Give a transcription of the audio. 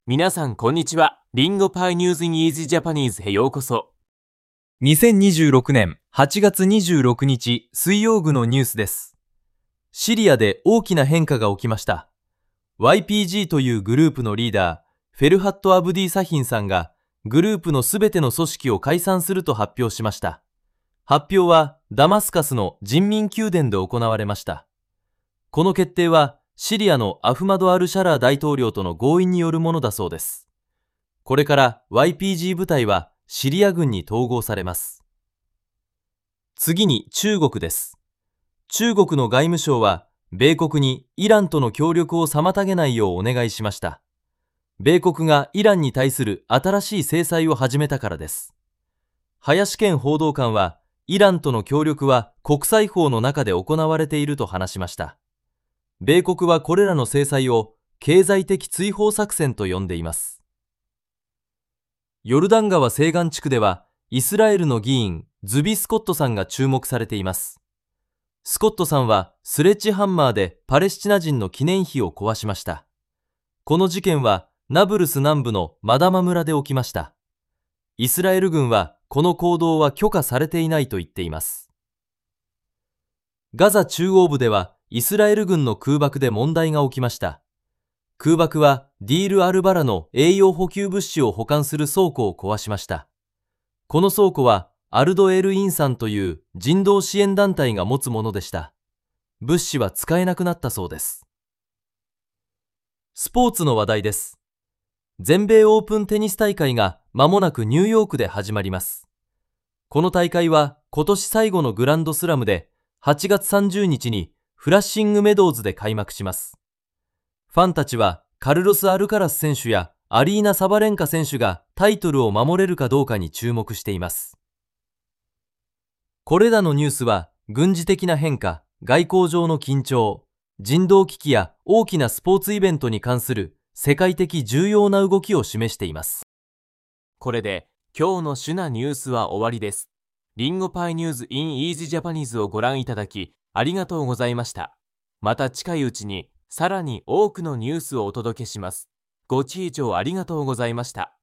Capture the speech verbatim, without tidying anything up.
皆さんこんにちは。リンゴパイニューズインイージージャパニーズへようこそ。 にせんにじゅうろくねんはちがつにじゅうろくにち水曜日のニュースです。シリアで大きな変化が起きました。ワイピージー というグループのリーダー、フェルハット・アブディ・サヒンさんがグループのすべての組織を解散すると発表しました。発表はダマスカスの人民宮殿で行われました。この決定はシリアのアフマド・アルシャラー大統領との合意によるものだそうです。これから ワイピージー 部隊はシリア軍に統合されます。次に中国です。中国の外務省は米国にイランとの協力を妨げないようお願いしました。米国がイランに対する新しい制裁を始めたからです。林健報道官はイランとの協力は国際法の中で行われていると話しました。米国はこれらの制裁を経済的追放作戦と呼んでいます。ヨルダン川西岸地区ではイスラエルの議員ズビ・スコットさんが注目されています。スコットさんはスレッジハンマーでパレスチナ人の記念碑を壊しました。この事件はナブルス南部のマダマ村で起きました。イスラエル軍はこの行動は許可されていないと言っています。ガザ中央部ではイスラエル軍の空爆で問題が起きました。空爆はディール・アルバラの栄養補給物資を保管する倉庫を壊しました。この倉庫はアルドエル・インサンという人道支援団体が持つものでした。物資は使えなくなったそうです。スポーツの話題です。全米オープンテニス大会が間もなくニューヨークで始まります。この大会は今年最後のグランドスラムではちがつさんじゅうにちにフラッシングメドウズで開幕します。ファンたちはカルロス・アルカラス選手やアリーナ・サバレンカ選手がタイトルを守れるかどうかに注目しています。これらのニュースは軍事的な変化、外交上の緊張、人道危機や大きなスポーツイベントに関する世界的重要な動きを示しています。 これで今日の主なニュースは終わりです。リンゴパイニューズ in Easy Japanese をご覧いただきありがとうございました。また近いうちにさらに多くのニュースをお届けします。ご視聴ありがとうございました。